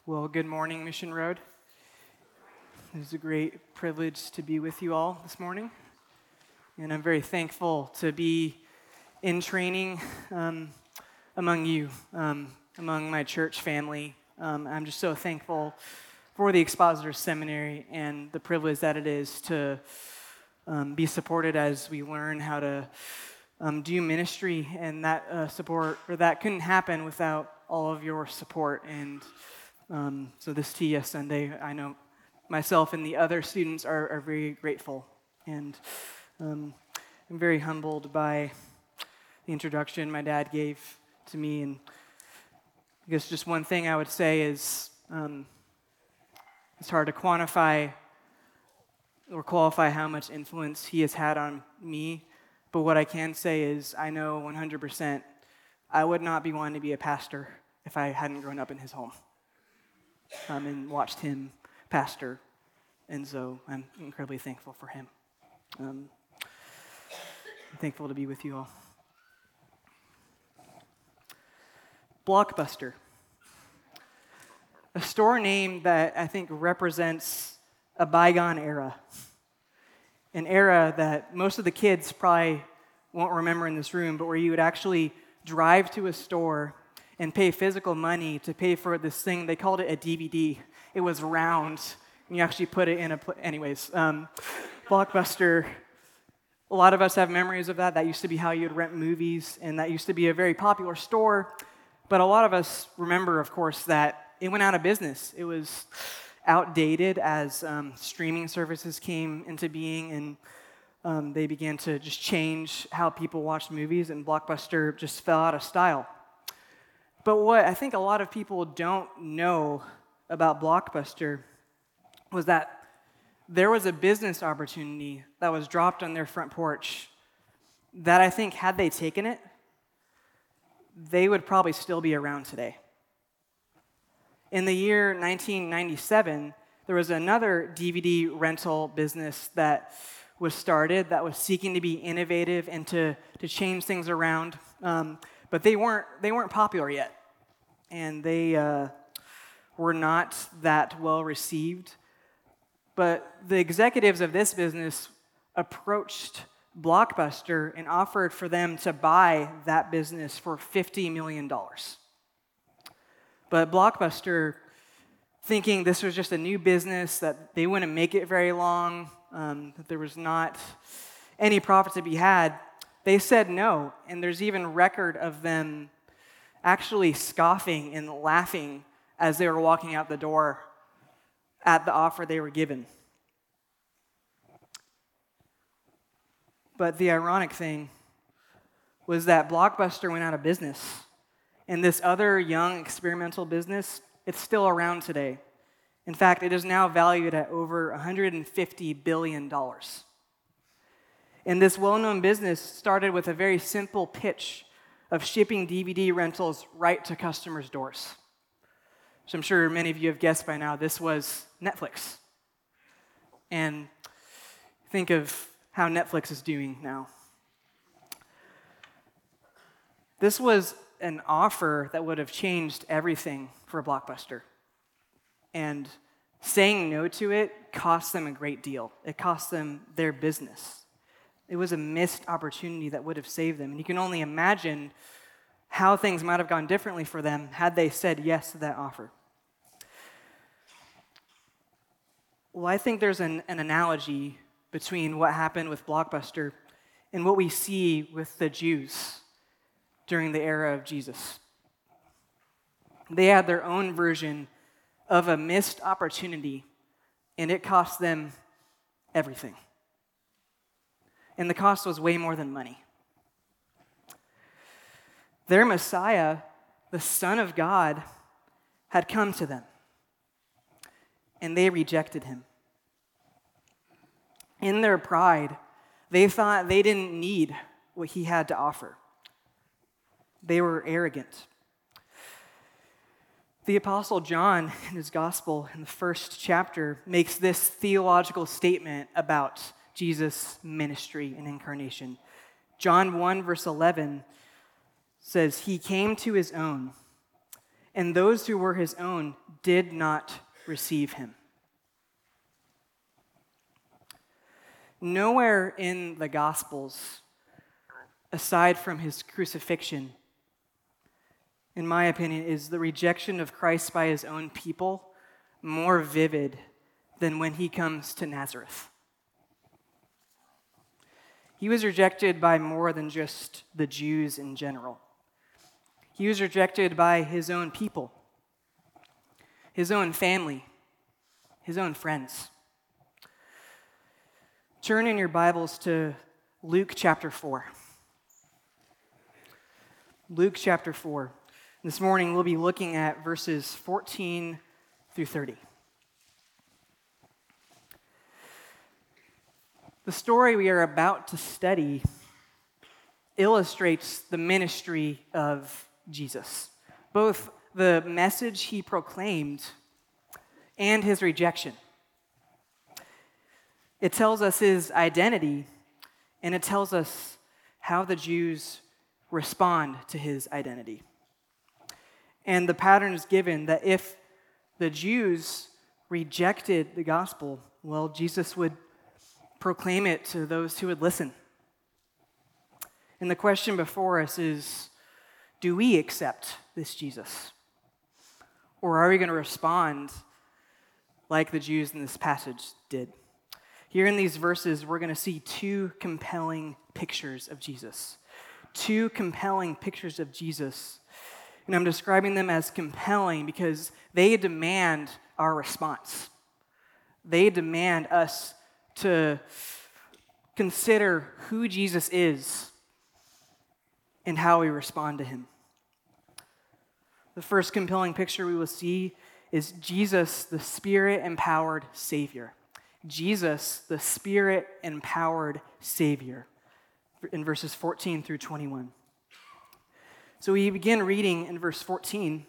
Well, good morning, Mission Road. It is a great privilege to be with you all this morning. And I'm very thankful to be in training among you, among my church family. I'm just so thankful for the Expositor Seminary and the privilege that it is to be supported as we learn how to do ministry. And that support, or that couldn't happen without all of your support. And so this TES Sunday, I know myself and the other students are very grateful. And I'm very humbled by the introduction my dad gave to me. And I guess just one thing I would say is it's hard to quantify or qualify how much influence he has had on me. But what I can say is I know 100% I would not be wanting to be a pastor if I hadn't grown up in his home and watched him pastor. And so I'm incredibly thankful for him. I'm thankful to be with you all. Blockbuster. A store name that I think represents a bygone era. An era that most of the kids probably won't remember in this room, but where you would actually drive to a store and pay physical money to pay for this thing. They called it a DVD. It was round, and you actually put it in anyways. Blockbuster, a lot of us have memories of that. That used to be how you'd rent movies, and that used to be a very popular store. But a lot of us remember, of course, that it went out of business. It was outdated as streaming services came into being, and they began to just change how people watched movies, and Blockbuster just fell out of style. But what I think a lot of people don't know about Blockbuster was that there was a business opportunity that was dropped on their front porch that I think had they taken it, they would probably still be around today. In the year 1997, there was another DVD rental business that was started that was seeking to be innovative and to change things around. But they weren't popular yet, and they were not that well received. But the executives of this business approached Blockbuster and offered for them to buy that business for $50 million. But Blockbuster, thinking this was just a new business, that they wouldn't make it very long, that there was not any profit to be had, they said no, and there's even record of them actually scoffing and laughing as they were walking out the door at the offer they were given. But the ironic thing was that Blockbuster went out of business, and this other young experimental business, it's still around today. In fact, it is now valued at over $150 billion. And this well-known business started with a very simple pitch of shipping DVD rentals right to customers' doors. So I'm sure many of you have guessed by now, this was Netflix. And think of how Netflix is doing now. This was an offer that would have changed everything for Blockbuster. And saying no to it cost them a great deal. It cost them their business. It was a missed opportunity that would have saved them. And you can only imagine how things might have gone differently for them had they said yes to that offer. Well, I think there's an analogy between what happened with Blockbuster and what we see with the Jews during the era of Jesus. They had their own version of a missed opportunity, and it cost them everything. And the cost was way more than money. Their Messiah, the Son of God, had come to them, and they rejected him. In their pride, they thought they didn't need what he had to offer. They were arrogant. The Apostle John, in his gospel, in the first chapter, makes this theological statement about Jesus' ministry and incarnation. John 1, verse 11 says, "He came to his own, and those who were his own did not receive him. Nowhere in the Gospels, aside from his crucifixion, in my opinion, is the rejection of Christ by his own people more vivid than when he comes to Nazareth. He was rejected by more than just the Jews in general. He was rejected by his own people, his own family, his own friends. Turn in your Bibles to Luke chapter 4. Luke chapter 4. This morning we'll be looking at verses 14 through 30. The story we are about to study illustrates the ministry of Jesus, both the message he proclaimed and his rejection. It tells us his identity, and it tells us how the Jews respond to his identity. And the pattern is given that if the Jews rejected the gospel, well, Jesus would proclaim it to those who would listen. And the question before us is, do we accept this Jesus? Or are we going to respond like the Jews in this passage did? Here in these verses, we're going to see two compelling pictures of Jesus. Two compelling pictures of Jesus. And I'm describing them as compelling because they demand our response. They demand us to consider who Jesus is and how we respond to him. The first compelling picture we will see is Jesus, the Spirit-empowered Savior. Jesus, the Spirit-empowered Savior, in verses 14 through 21. So we begin reading in verse 14,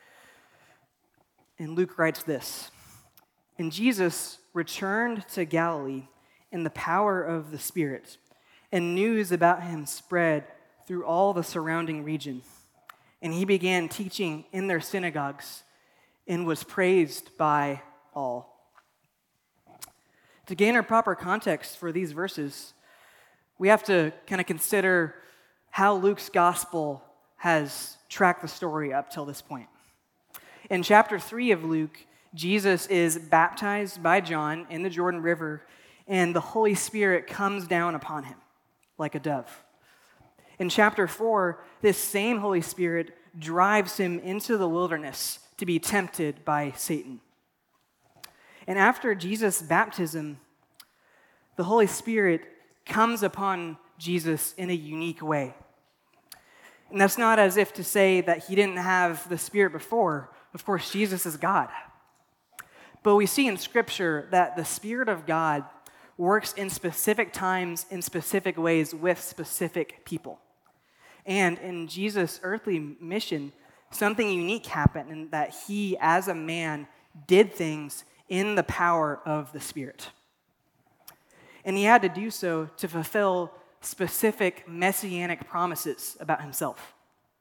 and Luke writes this: "And Jesus returned to Galilee in the power of the Spirit, and news about him spread through all the surrounding region. And he began teaching in their synagogues and was praised by all." To gain our proper context for these verses, we have to kind of consider how Luke's gospel has tracked the story up till this point. In chapter 3 of Luke, Jesus is baptized by John in the Jordan River, and the Holy Spirit comes down upon him like a dove. In chapter 4, this same Holy Spirit drives him into the wilderness to be tempted by Satan. And after Jesus' baptism, the Holy Spirit comes upon Jesus in a unique way. And that's not as if to say that he didn't have the Spirit before. Of course, Jesus is God. But we see in Scripture that the Spirit of God works in specific times, in specific ways, with specific people. And in Jesus' earthly mission, something unique happened in that he, as a man, did things in the power of the Spirit. And he had to do so to fulfill specific messianic promises about himself.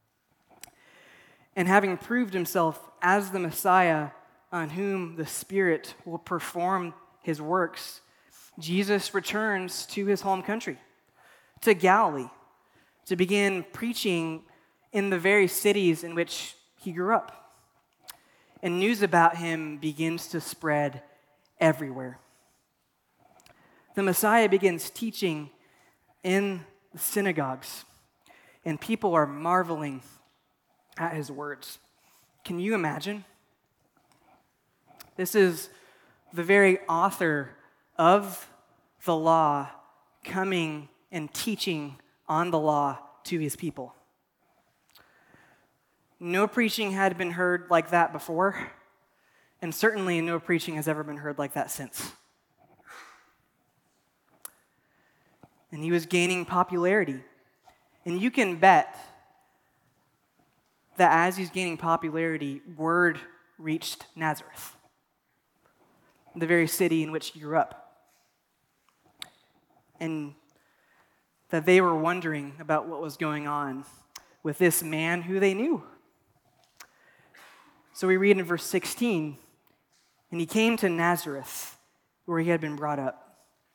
And having proved himself as the Messiah on whom the Spirit will perform his works, Jesus returns to his home country, to Galilee, to begin preaching in the very cities in which he grew up. And news about him begins to spread everywhere. The Messiah begins teaching in the synagogues, and people are marveling at his words. Can you imagine? This is the very author of the law coming and teaching on the law to his people. No preaching had been heard like that before, and certainly no preaching has ever been heard like that since. And he was gaining popularity. And you can bet that as he's gaining popularity, word reached Nazareth, the very city in which he grew up. And that they were wondering about what was going on with this man who they knew. So we read in verse 16, and he came to Nazareth, where he had been brought up.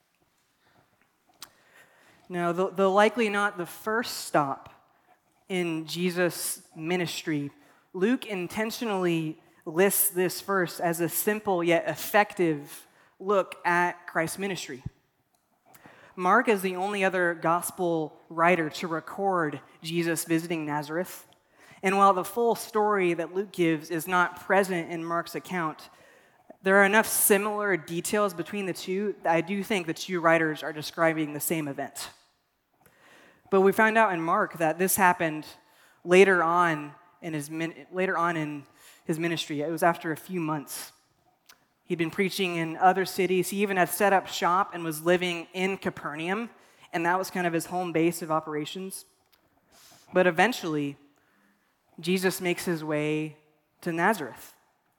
Now, though likely not the first stop in Jesus' ministry, Luke intentionally lists this verse as a simple yet effective look at Christ's ministry. Mark is the only other gospel writer to record Jesus visiting Nazareth. And while the full story that Luke gives is not present in Mark's account, there are enough similar details between the two that I do think the two writers are describing the same event. But we find out in Mark that this happened later on in his ministry. It was after a few months. He'd been preaching in other cities. He even had set up shop and was living in Capernaum, and that was kind of his home base of operations. But eventually, Jesus makes his way to Nazareth.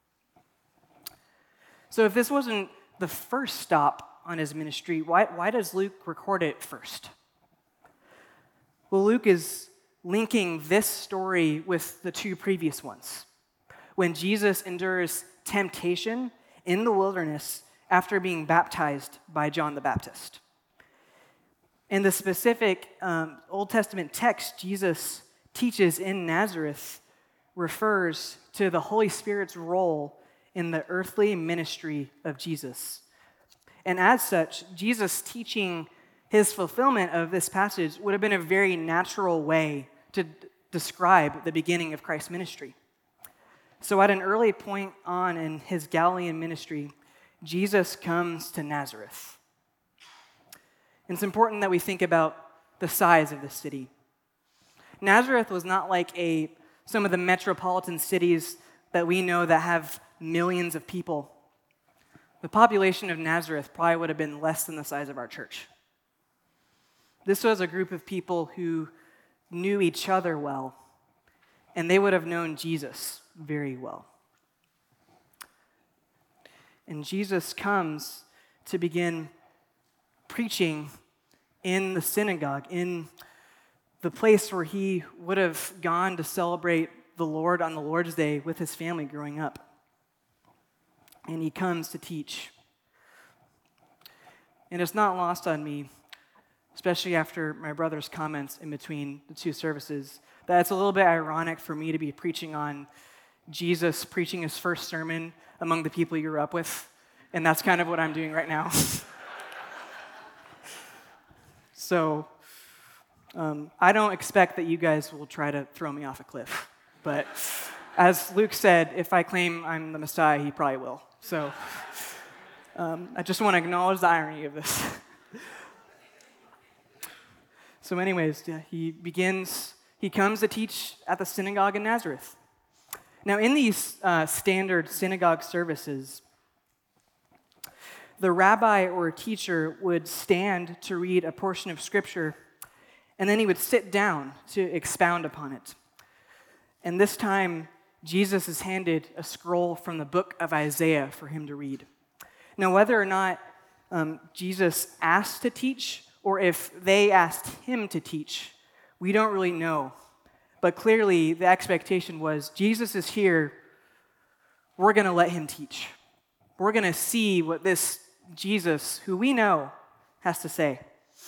So if this wasn't the first stop on his ministry, why does Luke record it first? Well, Luke is linking this story with the two previous ones, when Jesus endures temptation in the wilderness after being baptized by John the Baptist. In the specific Old Testament text Jesus teaches in Nazareth refers to the Holy Spirit's role in the earthly ministry of Jesus. And as such, Jesus teaching his fulfillment of this passage would have been a very natural way to describe the beginning of Christ's ministry. So at an early point on in his Galilean ministry, Jesus comes to Nazareth. And it's important that we think about the size of the city. Nazareth was not like some of the metropolitan cities that we know that have millions of people. The population of Nazareth probably would have been less than the size of our church. This was a group of people who knew each other well, and they would have known Jesus very well. And Jesus comes to begin preaching in the synagogue, in the place where he would have gone to celebrate the Lord on the Lord's Day with his family growing up. And he comes to teach. And it's not lost on me, especially after my brother's comments in between the two services, that it's a little bit ironic for me to be preaching on Jesus preaching his first sermon among the people you grew up with, and that's kind of what I'm doing right now. So I don't expect that you guys will try to throw me off a cliff, but as Luke said, if I claim I'm the Messiah, he probably will. So I just want to acknowledge the irony of this. So anyways, he comes to teach at the synagogue in Nazareth. Now, in these standard synagogue services, the rabbi or teacher would stand to read a portion of Scripture, and then he would sit down to expound upon it. And this time, Jesus is handed a scroll from the book of Isaiah for him to read. Now, whether or not Jesus asked to teach, or if they asked him to teach, we don't really know. But clearly, the expectation was, Jesus is here, we're going to let him teach. We're going to see what this Jesus, who we know, has to say.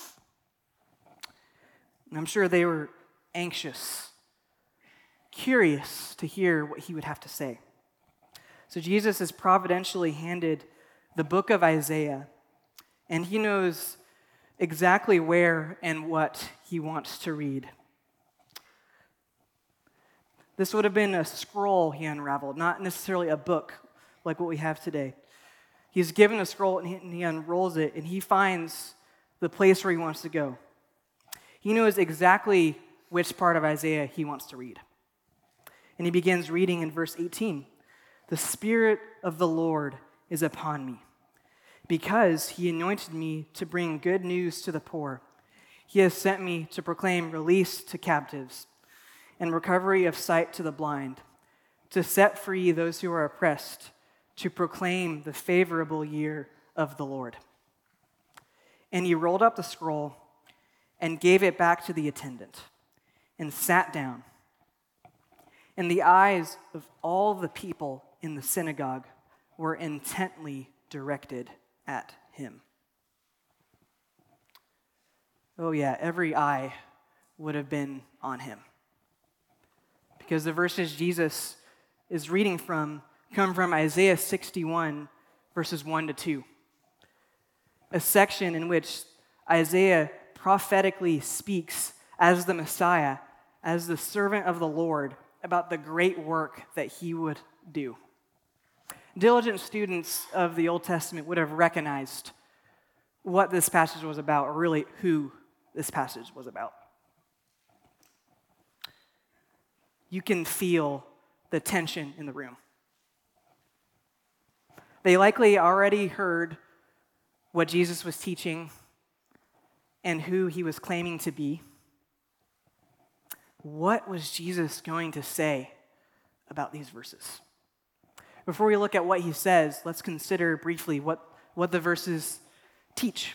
And I'm sure they were anxious, curious to hear what he would have to say. So Jesus is providentially handed the book of Isaiah, and he knows exactly where and what he wants to read. This would have been a scroll he unraveled, not necessarily a book like what we have today. He's given a scroll and he unrolls it, and he finds the place where he wants to go. He knows exactly which part of Isaiah he wants to read. And he begins reading in verse 18. The Spirit of the Lord is upon me, because he anointed me to bring good news to the poor. He has sent me to proclaim release to captives and recovery of sight to the blind, to set free those who are oppressed, to proclaim the favorable year of the Lord. And he rolled up the scroll and gave it back to the attendant and sat down. and the eyes of all the people in the synagogue were intently directed at him. Oh yeah, every eye would have been on him. Because the verses Jesus is reading from come from Isaiah 61, verses 1 to 2. A section in which Isaiah prophetically speaks as the Messiah, as the servant of the Lord, about the great work that he would do. Diligent students of the Old Testament would have recognized what this passage was about, or really who this passage was about. You can feel the tension in the room. They likely already heard what Jesus was teaching and who he was claiming to be. What was Jesus going to say about these verses? Before we look at what he says, let's consider briefly what the verses teach.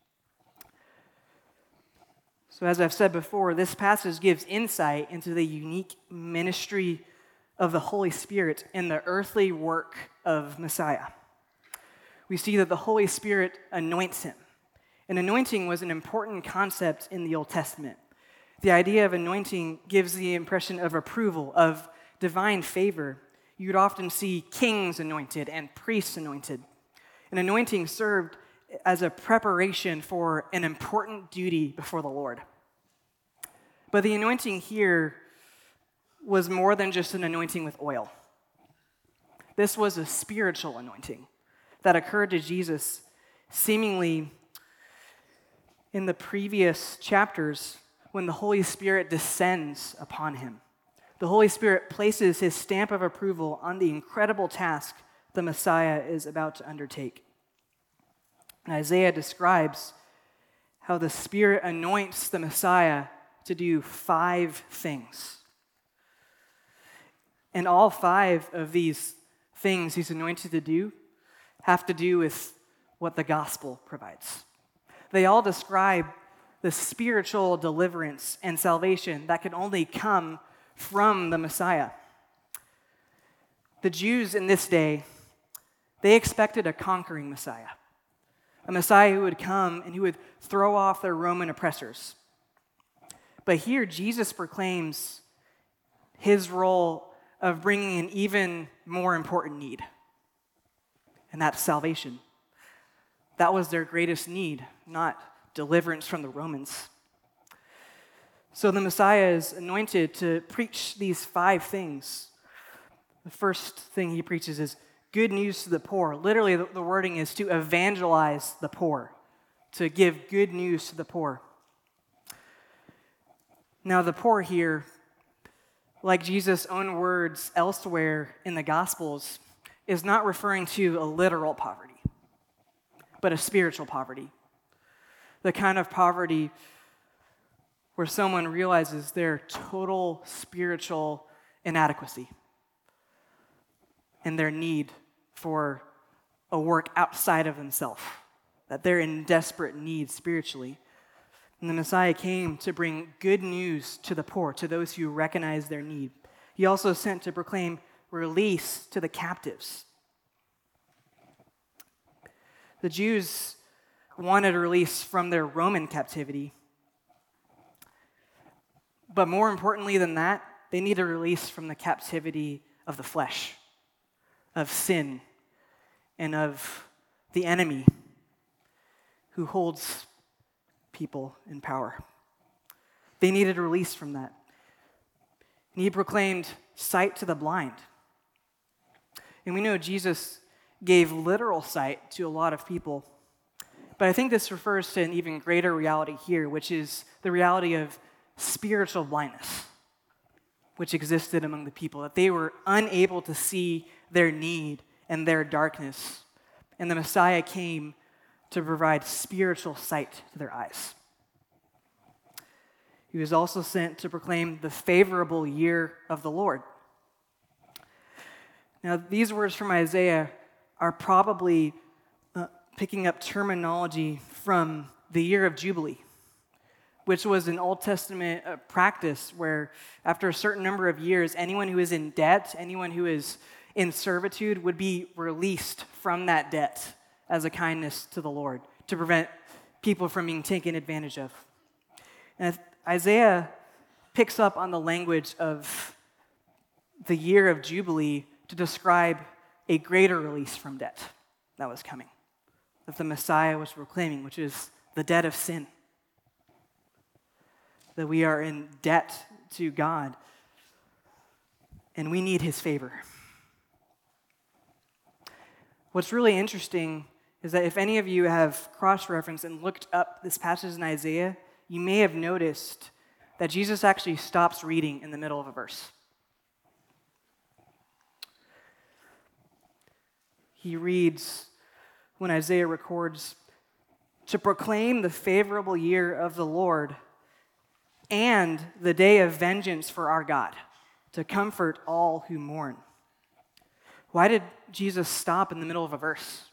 So as I've said before, this passage gives insight into the unique ministry of the Holy Spirit in the earthly work of Messiah. We see that the Holy Spirit anoints him. And anointing was an important concept in the Old Testament. The idea of anointing gives the impression of approval, of divine favor. You'd often see kings anointed and priests anointed. And anointing served as a preparation for an important duty before the Lord. But the anointing here was more than just an anointing with oil. This was a spiritual anointing that occurred to Jesus seemingly in the previous chapters when the Holy Spirit descends upon him. The Holy Spirit places his stamp of approval on the incredible task the Messiah is about to undertake. And Isaiah describes how the Spirit anoints the Messiah to do 5 things. And all 5 of these things he's anointed to do have to do with what the gospel provides. They all describe the spiritual deliverance and salvation that can only come from the Messiah. The Jews in this day, they expected a conquering Messiah, a Messiah who would come and who would throw off their Roman oppressors. But here, Jesus proclaims his role of bringing an even more important need, and that's salvation. That was their greatest need, not deliverance from the Romans. So the Messiah is anointed to preach these 5 things. The first thing he preaches is good news to the poor. Literally, the wording is to evangelize the poor, to give good news to the poor. Now, the poor here, like Jesus' own words elsewhere in the Gospels, is not referring to a literal poverty, but a spiritual poverty. The kind of poverty where someone realizes their total spiritual inadequacy and their need for a work outside of themselves, that they're in desperate need spiritually. And the Messiah came to bring good news to the poor, to those who recognize their need. He also sent to proclaim release to the captives. The Jews wanted release from their Roman captivity. But more importantly than that, they needed release from the captivity of the flesh, of sin, and of the enemy who holds people in power. They needed release from that. And he proclaimed sight to the blind. And we know Jesus gave literal sight to a lot of people. But I think this refers to an even greater reality here, which is the reality of spiritual blindness, which existed among the people, that they were unable to see their need and their darkness. And the Messiah came to provide spiritual sight to their eyes. He was also sent to proclaim the favorable year of the Lord. Now, these words from Isaiah are probably picking up terminology from the year of Jubilee, which was an Old Testament practice where after a certain number of years, anyone who is in debt, anyone who is in servitude would be released from that debt as a kindness to the Lord to prevent people from being taken advantage of. And Isaiah picks up on the language of the year of Jubilee to describe a greater release from debt that was coming, that the Messiah was proclaiming, which is the debt of sin. That we are in debt to God, and we need his favor. What's really interesting is that if any of you have cross-referenced and looked up this passage in Isaiah, you may have noticed that Jesus actually stops reading in the middle of a verse. He reads, when Isaiah records, to proclaim the favorable year of the Lord and the day of vengeance for our God, to comfort all who mourn. Why did Jesus stop in the middle of a verse?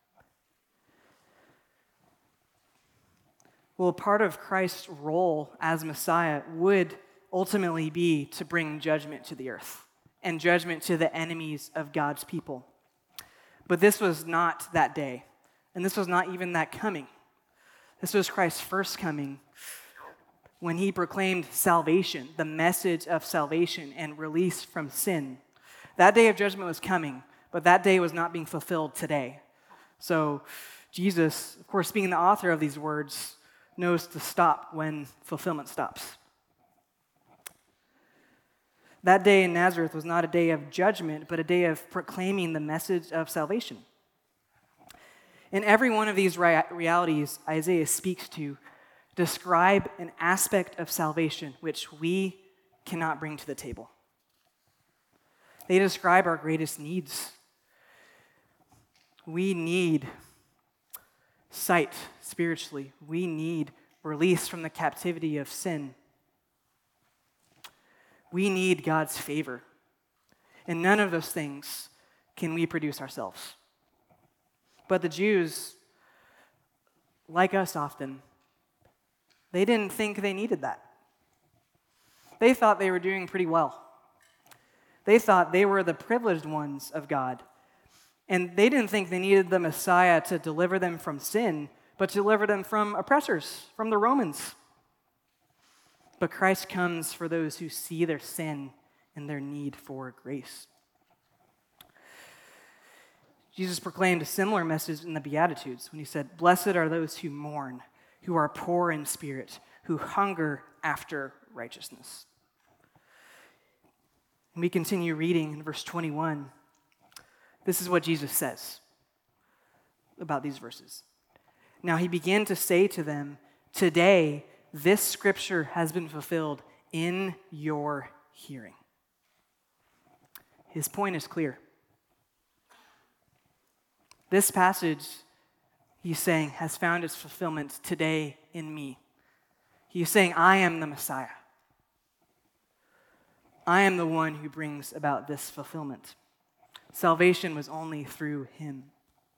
Well, part of Christ's role as Messiah would ultimately be to bring judgment to the earth and judgment to the enemies of God's people. But this was not that day, and this was not even that coming. This was Christ's first coming when he proclaimed salvation, the message of salvation and release from sin. That day of judgment was coming, but that day was not being fulfilled today. So Jesus, of course, being the author of these words, knows to stop when fulfillment stops. That day in Nazareth was not a day of judgment, but a day of proclaiming the message of salvation. In every one of these realities Isaiah speaks to, describe an aspect of salvation which we cannot bring to the table. They describe our greatest needs. We need sight spiritually. We need release from the captivity of sin. We need God's favor. And none of those things can we produce ourselves. But the Jews, like us often, they didn't think they needed that. They thought they were doing pretty well. They thought they were the privileged ones of God. And they didn't think they needed the Messiah to deliver them from sin, but to deliver them from oppressors, from the Romans. But Christ comes for those who see their sin and their need for grace. Jesus proclaimed a similar message in the Beatitudes when he said, "Blessed are those who mourn, who are poor in spirit, who hunger after righteousness." And we continue reading in verse 21. This is what Jesus says about these verses. Now he began to say to them, "Today this scripture has been fulfilled in your hearing." His point is clear. This passage, he's saying, has found its fulfillment today in me. He's saying, I am the Messiah. I am the one who brings about this fulfillment. Salvation was only through him.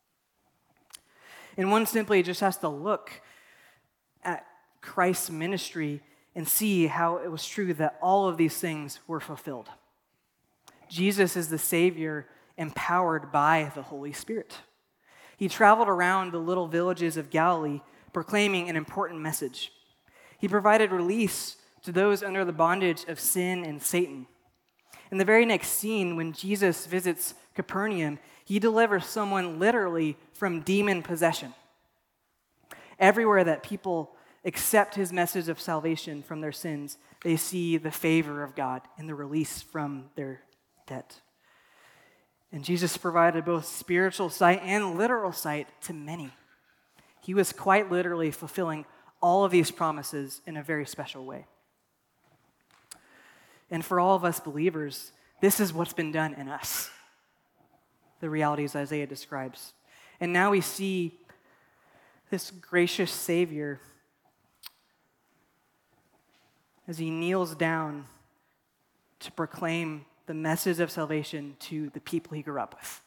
And one simply just has to look at Christ's ministry and see how it was true that all of these things were fulfilled. Jesus is the Savior empowered by the Holy Spirit. He traveled around the little villages of Galilee proclaiming an important message. He provided release to those under the bondage of sin and Satan. In the very next scene, when Jesus visits Capernaum, he delivers someone literally from demon possession. Everywhere that people accept his message of salvation from their sins, they see the favor of God and the release from their debt. And Jesus provided both spiritual sight and literal sight to many. He was quite literally fulfilling all of these promises in a very special way. And for all of us believers, this is what's been done in us, the realities Isaiah describes. And now we see this gracious Savior as he kneels down to proclaim the message of salvation to the people he grew up with.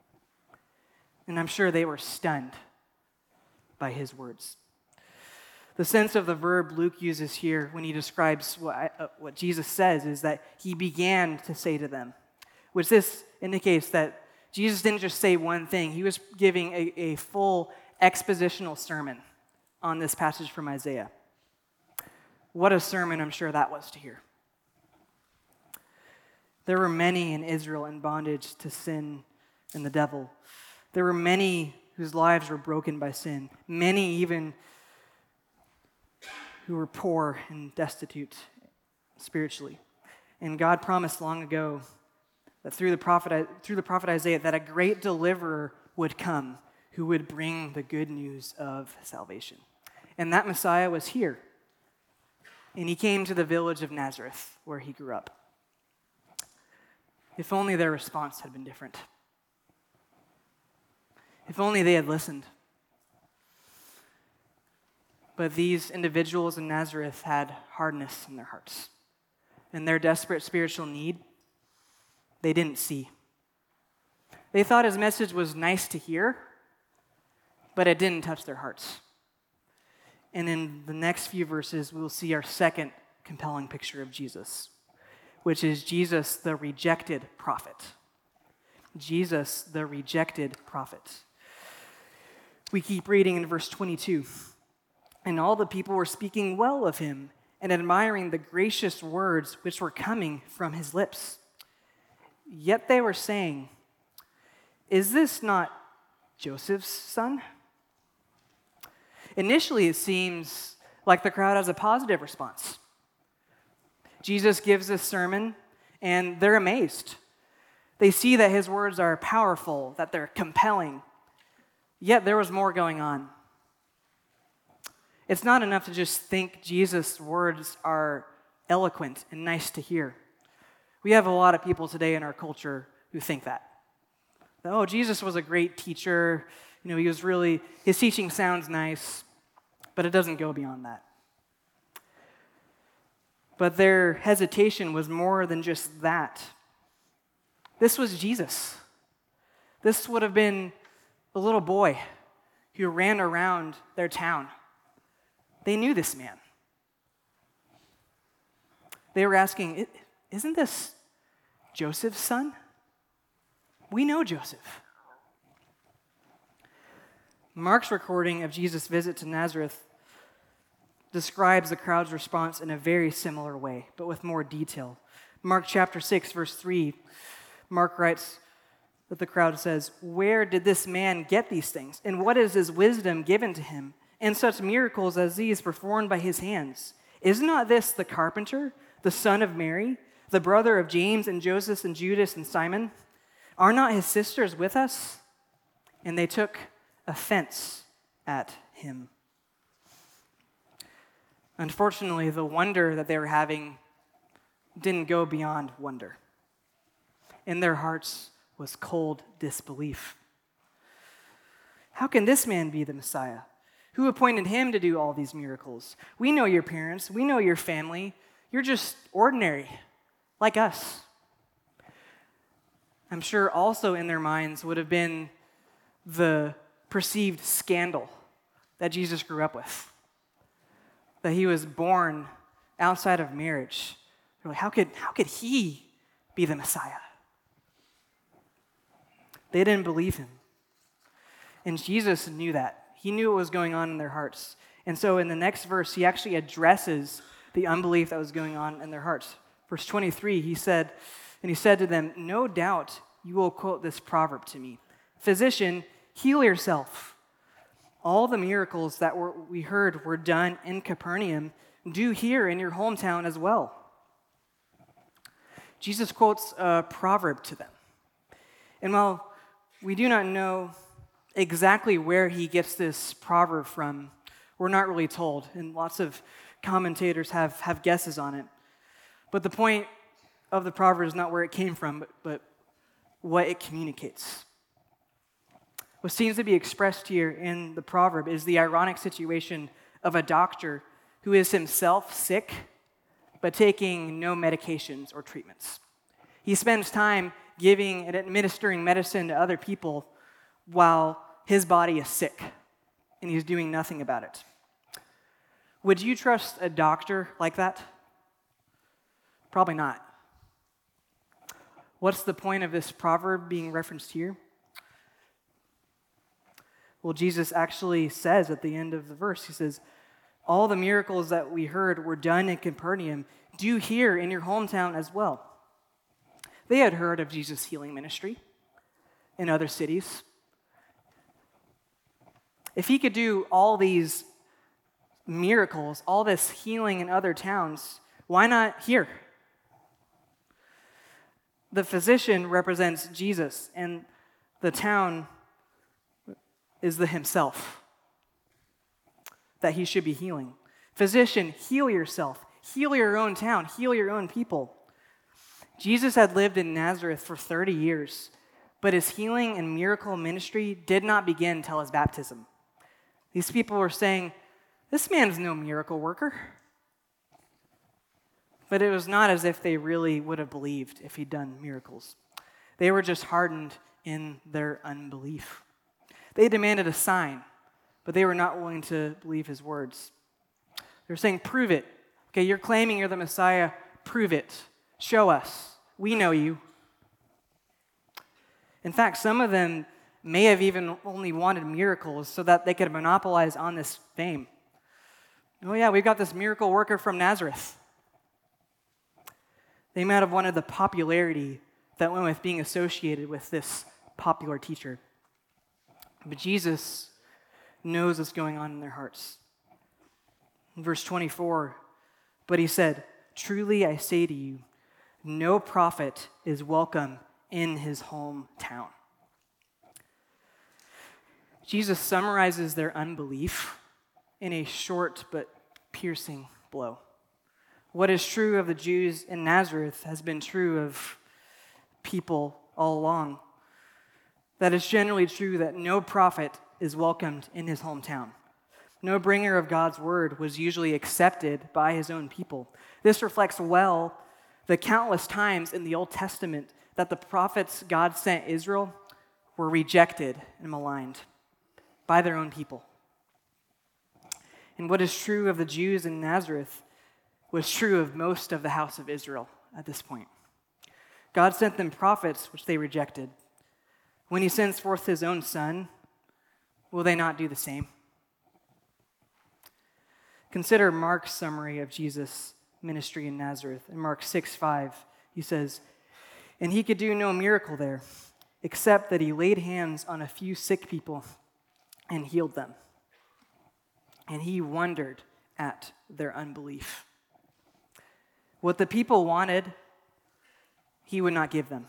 And I'm sure they were stunned by his words. The sense of the verb Luke uses here when he describes what Jesus says is that he began to say to them, which this indicates that Jesus didn't just say one thing. He was giving a full expositional sermon on this passage from Isaiah. What a sermon I'm sure that was to hear. There were many in Israel in bondage to sin and the devil. There were many whose lives were broken by sin, many even who were poor and destitute spiritually. And God promised long ago that through the prophet Isaiah that a great deliverer would come who would bring the good news of salvation. And that Messiah was here. And he came to the village of Nazareth where he grew up. If only their response had been different. If only they had listened. But these individuals in Nazareth had hardness in their hearts. And their desperate spiritual need, they didn't see. They thought his message was nice to hear, but it didn't touch their hearts. And in the next few verses, we'll see our second compelling picture of Jesus, which is Jesus, the rejected prophet. Jesus, the rejected prophet. We keep reading in verse 22. And all the people were speaking well of him and admiring the gracious words which were coming from his lips. Yet they were saying, "Is this not Joseph's son?" Initially, it seems like the crowd has a positive response. Jesus gives this sermon, and they're amazed. They see that his words are powerful, that they're compelling. Yet there was more going on. It's not enough to just think Jesus' words are eloquent and nice to hear. We have a lot of people today in our culture who think that. Oh, Jesus was a great teacher. His teaching sounds nice, but it doesn't go beyond that. But their hesitation was more than just that. This was Jesus. This would have been a little boy who ran around their town. They knew this man. They were asking, "Isn't this Joseph's son? We know Joseph." Mark's recording of Jesus' visit to Nazareth describes the crowd's response in a very similar way, but with more detail. Mark chapter 6, verse 3, Mark writes that the crowd says, "Where did this man get these things? And what is his wisdom given to him? And such miracles as these performed by his hands? Is not this the carpenter, the son of Mary, the brother of James and Joseph and Judas and Simon? Are not his sisters with us?" And they took offense at him. Unfortunately, the wonder that they were having didn't go beyond wonder. In their hearts was cold disbelief. How can this man be the Messiah? Who appointed him to do all these miracles? We know your parents. We know your family. You're just ordinary, like us. I'm sure also in their minds would have been the perceived scandal that Jesus grew up with, that he was born outside of marriage. They're like, how could he be the Messiah? They didn't believe him. And Jesus knew that. He knew what was going on in their hearts. And so in the next verse, he actually addresses the unbelief that was going on in their hearts. Verse 23, he said to them, "No doubt you will quote this proverb to me. 'Physician, heal yourself. All the miracles that we heard were done in Capernaum. Do here in your hometown as well.'" Jesus quotes a proverb to them. And while we do not know exactly where he gets this proverb from, we're not really told, and lots of commentators have guesses on it. But the point of the proverb is not where it came from, but what it communicates. What seems to be expressed here in the proverb is the ironic situation of a doctor who is himself sick, but taking no medications or treatments. He spends time giving and administering medicine to other people while his body is sick, and he's doing nothing about it. Would you trust a doctor like that? Probably not. What's the point of this proverb being referenced here? Well, Jesus actually says at the end of the verse, he says, all the miracles that we heard were done in Capernaum. Do here in your hometown as well. They had heard of Jesus' healing ministry in other cities. If he could do all these miracles, all this healing in other towns, why not here? The physician represents Jesus, and the town is the himself that he should be healing. Physician, heal yourself. Heal your own town. Heal your own people. Jesus had lived in Nazareth for 30 years, but his healing and miracle ministry did not begin until his baptism. These people were saying, this man's no miracle worker. But it was not as if they really would have believed if he'd done miracles. They were just hardened in their unbelief. They demanded a sign, but they were not willing to believe his words. They were saying, prove it. Okay, you're claiming you're the Messiah. Prove it. Show us. We know you. In fact, some of them may have even only wanted miracles so that they could monopolize on this fame. Oh yeah, we've got this miracle worker from Nazareth. They might have wanted the popularity that went with being associated with this popular teacher. But Jesus knows what's going on in their hearts. In verse 24, but he said, truly I say to you, no prophet is welcome in his hometown. Jesus summarizes their unbelief in a short but piercing blow. What is true of the Jews in Nazareth has been true of people all along. That it's generally true that no prophet is welcomed in his hometown. No bringer of God's word was usually accepted by his own people. This reflects well the countless times in the Old Testament that the prophets God sent Israel were rejected and maligned by their own people. And what is true of the Jews in Nazareth was true of most of the house of Israel at this point. God sent them prophets, which they rejected. When he sends forth his own son, will they not do the same? Consider Mark's summary of Jesus' ministry in Nazareth. In Mark 6:5, he says, and he could do no miracle there, except that he laid hands on a few sick people and healed them. And he wondered at their unbelief. What the people wanted, he would not give them.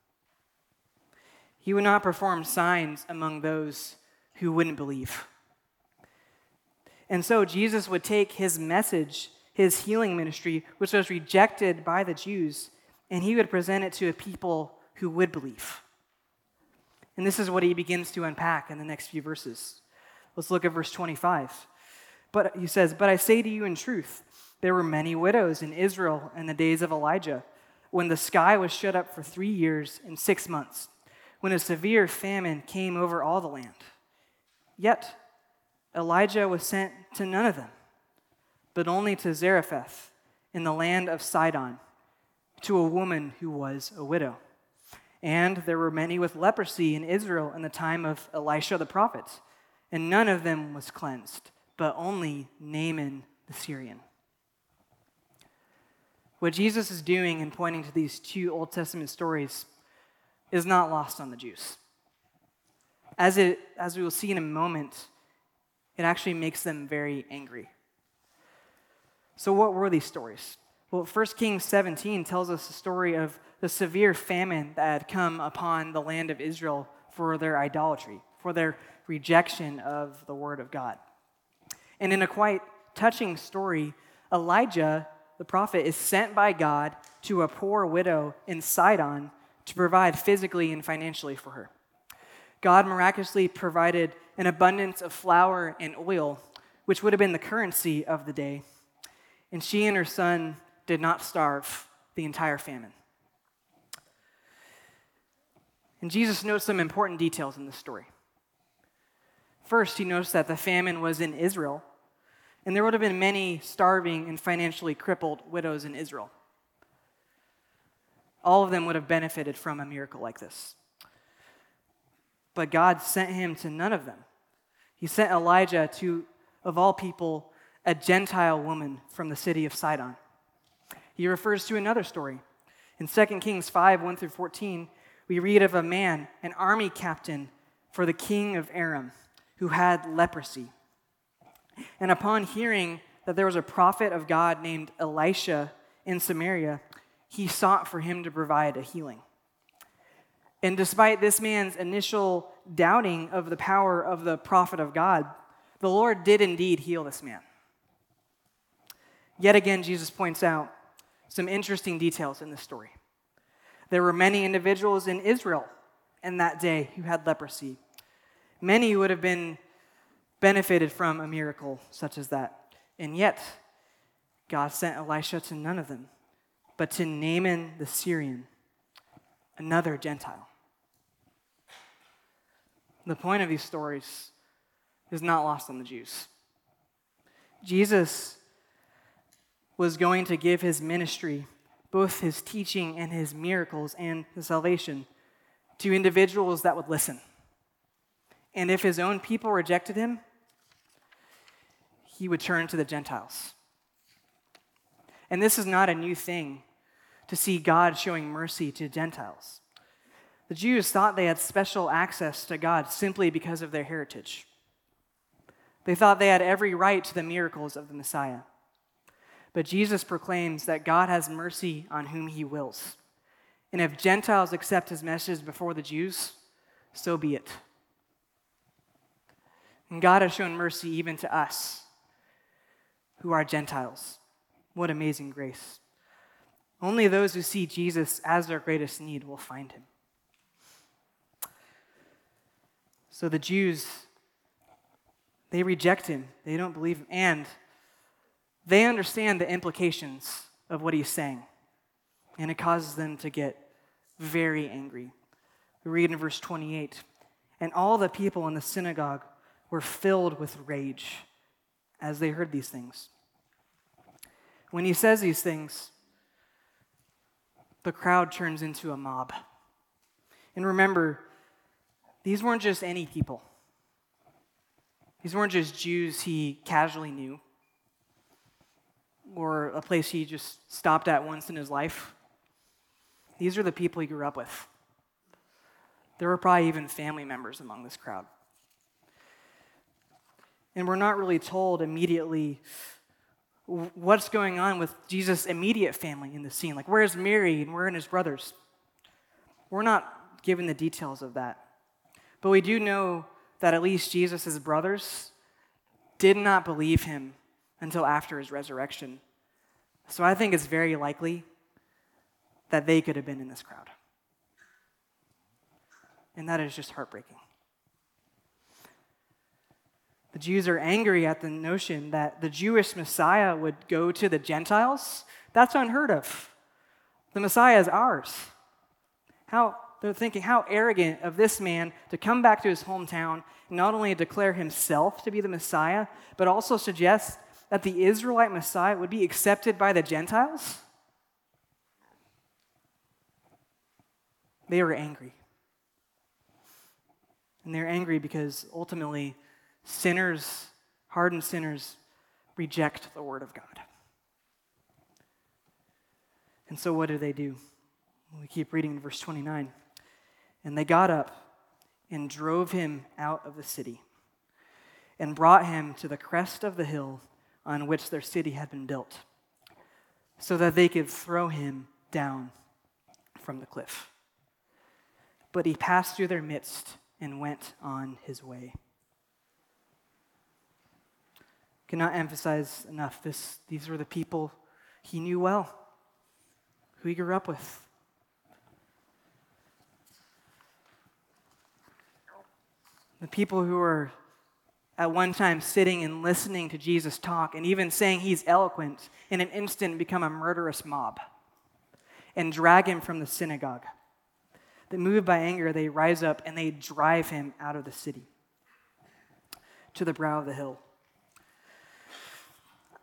He would not perform signs among those who wouldn't believe. And so Jesus would take his message, his healing ministry, which was rejected by the Jews, and he would present it to a people who would believe. And this is what he begins to unpack in the next few verses. Let's look at verse 25. But he says, but I say to you in truth, there were many widows in Israel in the days of Elijah, when the sky was shut up for 3 years and 6 months, when a severe famine came over all the land. Yet Elijah was sent to none of them, but only to Zarephath in the land of Sidon, to a woman who was a widow. And there were many with leprosy in Israel in the time of Elisha the prophet, and none of them was cleansed, but only Naaman the Syrian. What Jesus is doing in pointing to these two Old Testament stories is not lost on the Jews. As we will see in a moment, it actually makes them very angry. So what were these stories? Well, 1 Kings 17 tells us the story of the severe famine that had come upon the land of Israel for their idolatry, for their rejection of the word of God. And in a quite touching story, Elijah, the prophet, is sent by God to a poor widow in Sidon to provide physically and financially for her. God miraculously provided an abundance of flour and oil, which would have been the currency of the day, and she and her son did not starve the entire famine. And Jesus notes some important details in this story. First, he notes that the famine was in Israel, And there would have been many starving and financially crippled widows in Israel. All of them would have benefited from a miracle like this. But God sent him to none of them. He sent Elijah to, of all people, a Gentile woman from the city of Sidon. He refers to another story. In 2 Kings 5, 1 through 14, we read of a man, an army captain for the king of Aram, who had leprosy. And upon hearing that there was a prophet of God named Elisha in Samaria, he sought for him to provide a healing. And despite this man's initial doubting of the power of the prophet of God, the Lord did indeed heal this man. Yet again, Jesus points out some interesting details in this story. There were many individuals in Israel in that day who had leprosy. Many would have been benefited from a miracle such as that. And yet, God sent Elisha to none of them, but to Naaman the Syrian, another Gentile. The point of these stories is not lost on the Jews. Jesus was going to give his ministry, both his teaching and his miracles and his salvation, to individuals that would listen. And if his own people rejected him, he would turn to the Gentiles. And this is not a new thing to see God showing mercy to Gentiles. The Jews thought they had special access to God simply because of their heritage. They thought they had every right to the miracles of the Messiah. But Jesus proclaims that God has mercy on whom he wills. And if Gentiles accept his message before the Jews, so be it. And God has shown mercy even to us, who are Gentiles. What amazing grace. Only those who see Jesus as their greatest need will find him. So the Jews, they reject him. They don't believe him. And they understand the implications of what he's saying. And it causes them to get very angry. We read in verse 28, and all the people in the synagogue were filled with rage as they heard these things. When he says these things, the crowd turns into a mob. And remember, these weren't just any people. These weren't just Jews he casually knew, or a place he just stopped at once in his life. These are the people he grew up with. There were probably even family members among this crowd. And we're not really told immediately what's going on with Jesus' immediate family in the scene. Like, where's Mary and where are his brothers? We're not given the details of that. But we do know that at least Jesus' brothers did not believe him until after his resurrection. So I think it's very likely that they could have been in this crowd. And that is just heartbreaking. The Jews are angry at the notion that the Jewish Messiah would go to the Gentiles. That's unheard of. The Messiah is ours. They're thinking, how arrogant of this man to come back to his hometown and not only declare himself to be the Messiah, but also suggest that the Israelite Messiah would be accepted by the Gentiles? They were angry. And they're angry because ultimately sinners, hardened sinners, reject the word of God. And so what do? We keep reading in verse 29. And they got up and drove him out of the city and brought him to the crest of the hill on which their city had been built, so that they could throw him down from the cliff. But he passed through their midst and went on his way. Cannot emphasize enough these were the people he knew well, who he grew up with. The people who were at one time sitting and listening to Jesus talk and even saying he's eloquent, in an instant become a murderous mob and drag him from the synagogue. That moved by anger, they rise up and they drive him out of the city to the brow of the hill.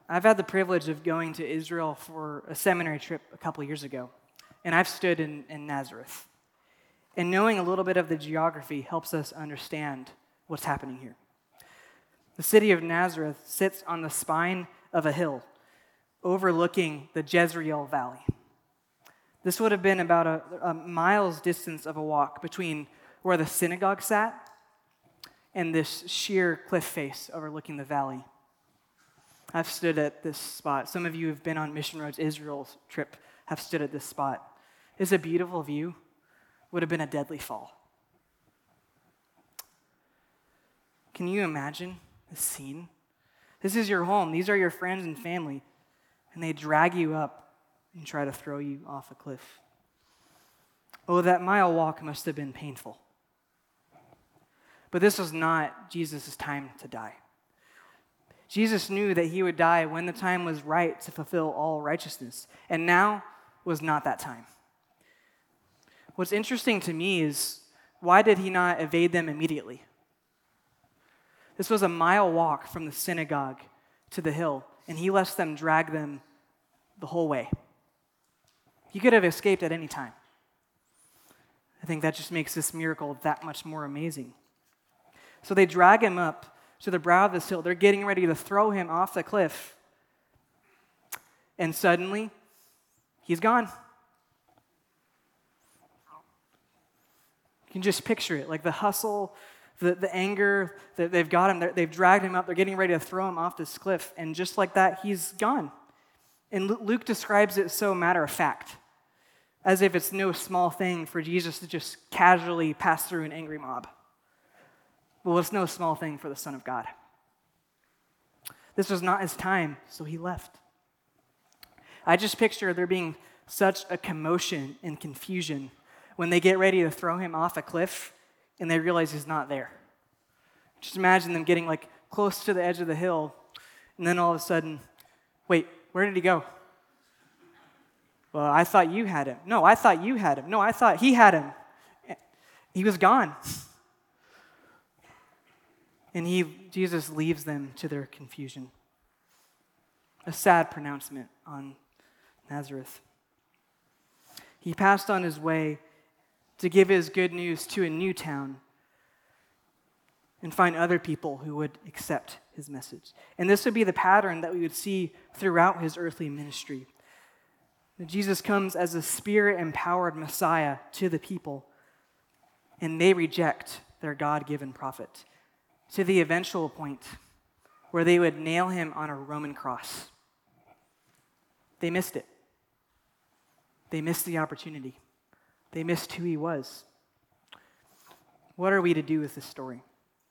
I've had the privilege of going to Israel for a seminary trip a couple years ago, and I've stood in Nazareth. And knowing a little bit of the geography helps us understand what's happening here. The city of Nazareth sits on the spine of a hill overlooking the Jezreel Valley. This would have been about a mile's distance of a walk between where the synagogue sat and this sheer cliff face overlooking the valley. I've stood at this spot. Some of you who have been on Mission Road's Israel trip have stood at this spot. It's a beautiful view. Would have been a deadly fall. Can you imagine the scene? This is your home. These are your friends and family. And they drag you up and try to throw you off a cliff. Oh, that mile walk must have been painful. But this was not Jesus' time to die. Jesus knew that he would die when the time was right to fulfill all righteousness. And now was not that time. What's interesting to me is, why did he not evade them immediately? This was a mile walk from the synagogue to the hill, and he lets them drag them the whole way. He could have escaped at any time. I think that just makes this miracle that much more amazing. So they drag him up to the brow of this hill. They're getting ready to throw him off the cliff. And suddenly, he's gone. You can just picture it, like the hustle, the anger, that they've got him, they've dragged him up, they're getting ready to throw him off this cliff, and just like that, he's gone. And Luke describes it so matter of fact, as if it's no small thing for Jesus to just casually pass through an angry mob. Well, it's no small thing for the Son of God. This was not his time, so he left. I just picture there being such a commotion and confusion when they get ready to throw him off a cliff and they realize he's not there. Just imagine them getting like close to the edge of the hill, and then all of a sudden, wait, where did he go? Well, I thought you had him. No, I thought you had him. No, I thought he had him. He was gone. And Jesus leaves them to their confusion. A sad pronouncement on Nazareth. He passed on his way to give his good news to a new town and find other people who would accept his message. And this would be the pattern that we would see throughout his earthly ministry. Jesus comes as a Spirit-empowered Messiah to the people, and they reject their God-given prophet, to the eventual point where they would nail him on a Roman cross. They missed it. They missed the opportunity. They missed who he was. What are we to do with this story?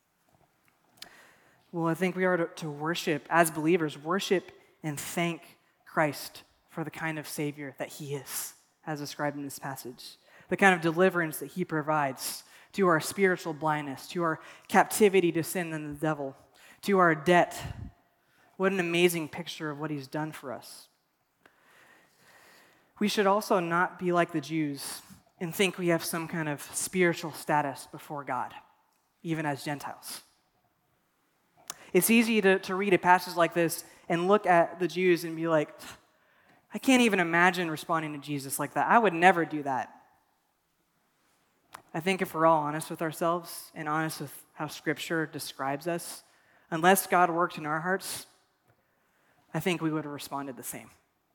Well, I think we are to worship, as believers, worship and thank Christ for the kind of Savior that he is, as described in this passage. The kind of deliverance that he provides to our spiritual blindness, to our captivity to sin and the devil, to our debt. What an amazing picture of what he's done for us. We should also not be like the Jews and think we have some kind of spiritual status before God, even as Gentiles. It's easy to read a passage like this and look at the Jews and be like, I can't even imagine responding to Jesus like that. I would never do that. I think if we're all honest with ourselves and honest with how Scripture describes us, unless God worked in our hearts, I think we would have responded the same.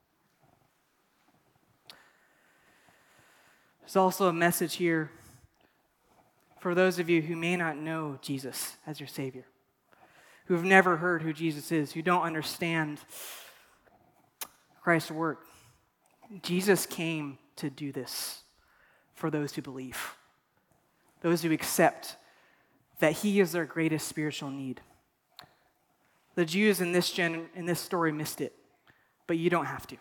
There's also a message here for those of you who may not know Jesus as your Savior, who have never heard who Jesus is, who don't understand Christ's work. Jesus came to do this for those who believe, those who accept that he is their greatest spiritual need. The Jews in this story missed it, but you don't have to.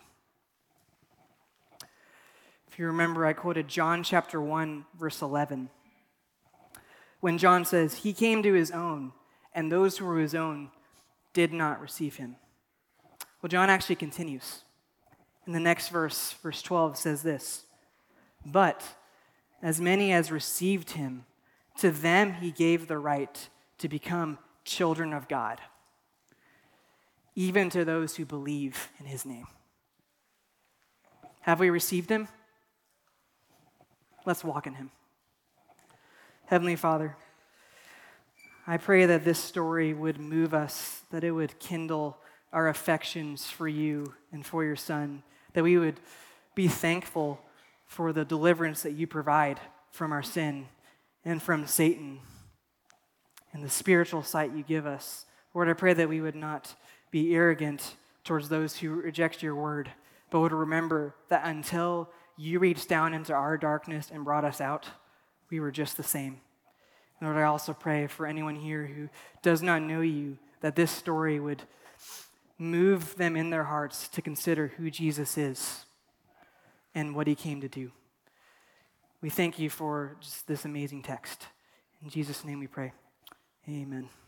If you remember, I quoted John chapter 1, verse 11. When John says, he came to his own, and those who were his own did not receive him. Well, John actually continues. In the next verse, verse 12, says this, but as many as received him, to them he gave the right to become children of God. even to those who believe in his name. Have we received him? Let's walk in him. Heavenly Father, I pray that this story would move us, that it would kindle our affections for you and for your Son, that we would be thankful for the deliverance that you provide from our sin and from Satan and the spiritual sight you give us. Lord, I pray that we would not be arrogant towards those who reject your word, but would remember that until you reached down into our darkness and brought us out, we were just the same. Lord, I also pray for anyone here who does not know you, that this story would move them in their hearts to consider who Jesus is and what he came to do. We thank you for just this amazing text. In Jesus' name we pray. Amen.